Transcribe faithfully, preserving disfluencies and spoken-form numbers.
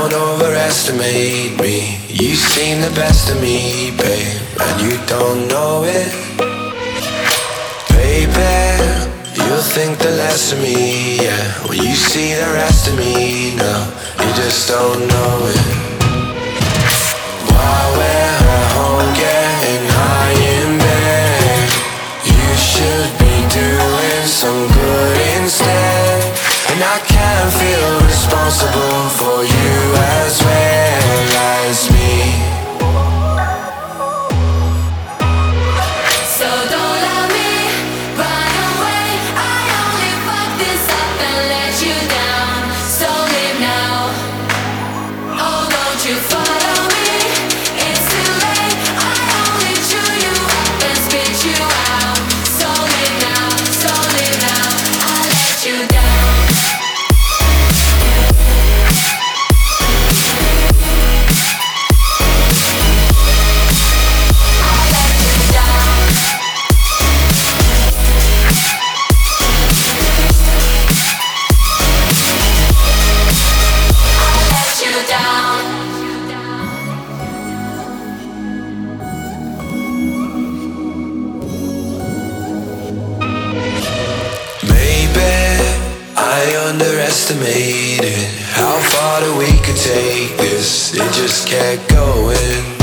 don't overestimate me. You've seen the best of me, babe, and you don't know it. Baby, you'll think the less of me, yeah, when you see the rest of me. No, you just don't know it. While we're at home getting high in bed, you should be doing some good instead. And I can't feel responsible for you as well as me. So don't let me run away. I only fucked this up and let you down. So leave now. Oh, don't you follow me? It's too late. I only chew you up and spit you out. So leave now. So leave now. I let you down. I underestimated how far that we could take this. It just kept going.